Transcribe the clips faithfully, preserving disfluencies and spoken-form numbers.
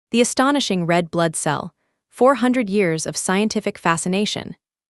The astonishing red blood cell, four hundred years of scientific fascination.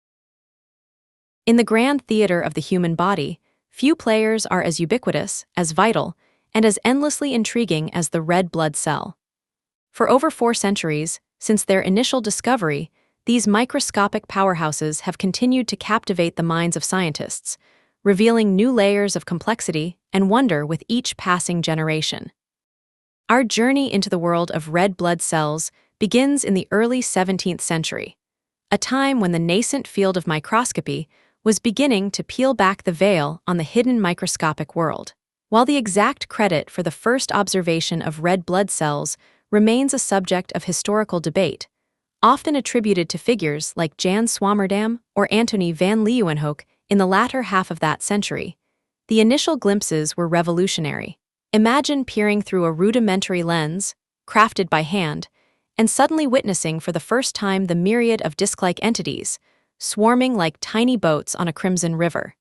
In the grand theater of the human body, few players are as ubiquitous, as vital, and as endlessly intriguing as the red blood cell. For over four centuries, since their initial discovery, these microscopic powerhouses have continued to captivate the minds of scientists, revealing new layers of complexity and wonder with each passing generation. Our journey into the world of red blood cells begins in the early seventeenth century, a time when the nascent field of microscopy was beginning to peel back the veil on the hidden microscopic world. While the exact credit for the first observation of red blood cells remains a subject of historical debate, often attributed to figures like Jan Swammerdam or Antony van Leeuwenhoek in the latter half of that century, the initial glimpses were revolutionary. Imagine peering through a rudimentary lens, crafted by hand, and suddenly witnessing for the first time the myriad of disc-like entities, swarming like tiny boats on a crimson river.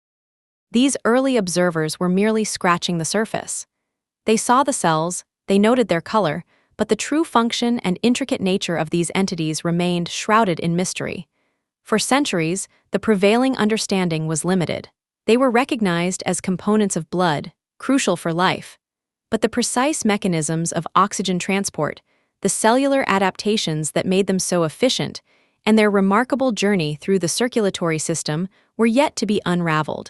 These early observers were merely scratching the surface. They saw the cells, they noted their color, but the true function and intricate nature of these entities remained shrouded in mystery. For centuries, the prevailing understanding was limited. They were recognized as components of blood, crucial for life. But the precise mechanisms of oxygen transport, the cellular adaptations that made them so efficient, and their remarkable journey through the circulatory system were yet to be unraveled.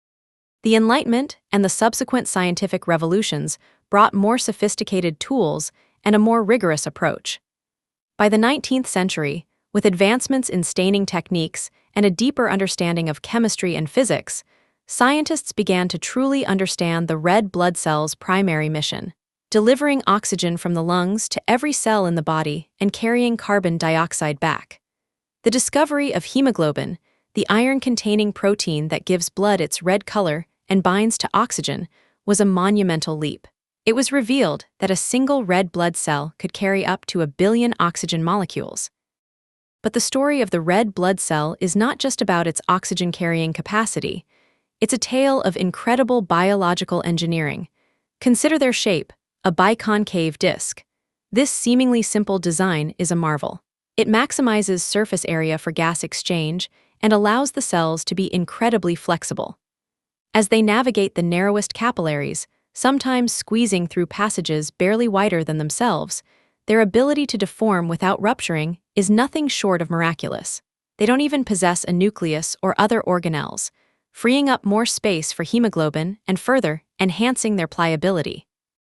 The Enlightenment and the subsequent scientific revolutions brought more sophisticated tools and a more rigorous approach. By the nineteenth century, with advancements in staining techniques and a deeper understanding of chemistry and physics, scientists began to truly understand the red blood cell's primary mission: delivering oxygen from the lungs to every cell in the body and carrying carbon dioxide back. The discovery of hemoglobin, the iron-containing protein that gives blood its red color and binds to oxygen, was a monumental leap. It was revealed that a single red blood cell could carry up to a billion oxygen molecules. But the story of the red blood cell is not just about its oxygen-carrying capacity. It's a tale of incredible biological engineering. Consider their shape, a biconcave disc. This seemingly simple design is a marvel. It maximizes surface area for gas exchange and allows the cells to be incredibly flexible. As they navigate the narrowest capillaries, sometimes squeezing through passages barely wider than themselves, their ability to deform without rupturing is nothing short of miraculous. They don't even possess a nucleus or other organelles, freeing up more space for hemoglobin and further enhancing their pliability.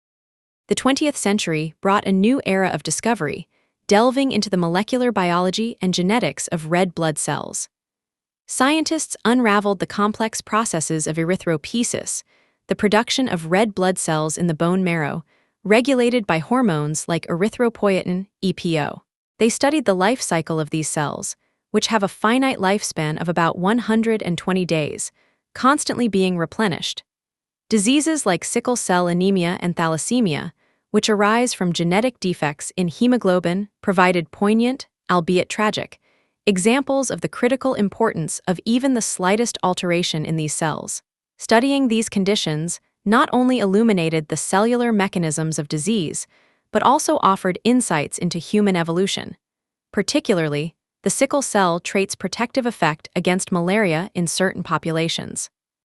The twentieth century brought a new era of discovery, delving into the molecular biology and genetics of red blood cells. Scientists unraveled the complex processes of erythropoiesis, the production of red blood cells in the bone marrow, regulated by hormones like erythropoietin, E P O. They studied the life cycle of these cells, which have a finite lifespan of about one hundred twenty days, constantly being replenished. Diseases like sickle cell anemia and thalassemia, which arise from genetic defects in hemoglobin, provided poignant, albeit tragic, examples of the critical importance of even the slightest alteration in these cells. Studying these conditions not only illuminated the cellular mechanisms of disease, but also offered insights into human evolution. Particularly, the sickle cell trait's protective effect against malaria in certain populations.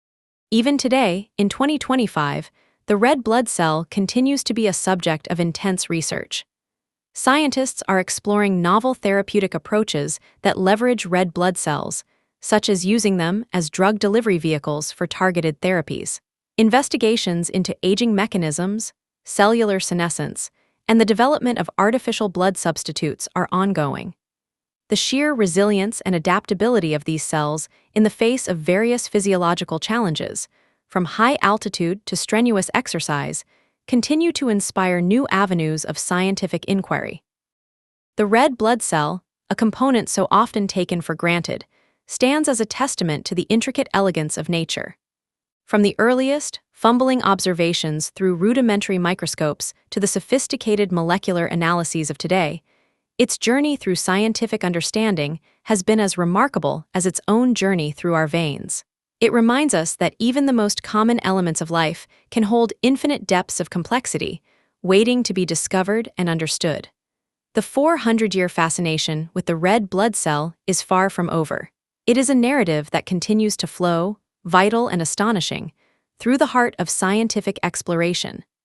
Even today, in twenty twenty-five, the red blood cell continues to be a subject of intense research. Scientists are exploring novel therapeutic approaches that leverage red blood cells, such as using them as drug delivery vehicles for targeted therapies. Investigations into aging mechanisms, cellular senescence, and the development of artificial blood substitutes are ongoing. The sheer resilience and adaptability of these cells in the face of various physiological challenges, from high altitude to strenuous exercise, continue to inspire new avenues of scientific inquiry. The red blood cell, a component so often taken for granted, stands as a testament to the intricate elegance of nature. From the earliest, fumbling observations through rudimentary microscopes to the sophisticated molecular analyses of today, its journey through scientific understanding has been as remarkable as its own journey through our veins. It reminds us that even the most common elements of life can hold infinite depths of complexity, waiting to be discovered and understood. The four hundred year fascination with the red blood cell is far from over. It is a narrative that continues to flow, vital and astonishing, through the heart of scientific exploration.